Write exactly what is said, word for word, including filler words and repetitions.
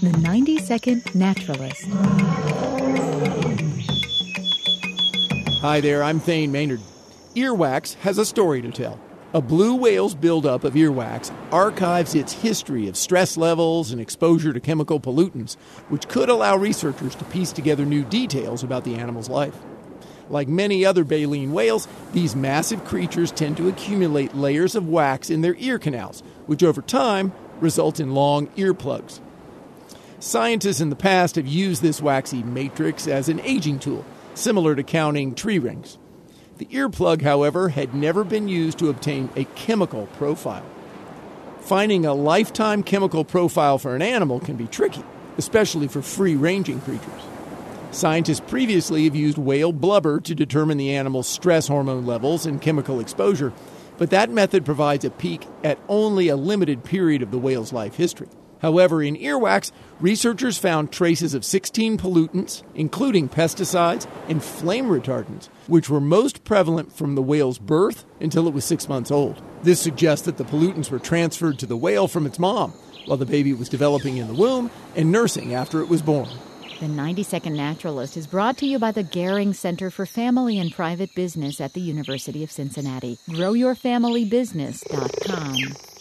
The ninety-second Naturalist. Hi there, I'm Thane Maynard. Earwax has a story to tell. A blue whale's buildup of earwax archives its history of stress levels and exposure to chemical pollutants, which could allow researchers to piece together new details about the animal's life. Like many other baleen whales, these massive creatures tend to accumulate layers of wax in their ear canals, which over time result in long earplugs. Scientists in the past have used this waxy matrix as an aging tool, similar to counting tree rings. The earplug, however, had never been used to obtain a chemical profile. Finding a lifetime chemical profile for an animal can be tricky, especially for free-ranging creatures. Scientists previously have used whale blubber to determine the animal's stress hormone levels and chemical exposure, but that method provides a peek at only a limited period of the whale's life history. However, in earwax, researchers found traces of sixteen pollutants, including pesticides and flame retardants, which were most prevalent from the whale's birth until it was six months old. This suggests that the pollutants were transferred to the whale from its mom, while the baby was developing in the womb and nursing after it was born. The ninety-second Naturalist is brought to you by the Gehring Center for Family and Private Business at the University of Cincinnati. grow your family business dot com.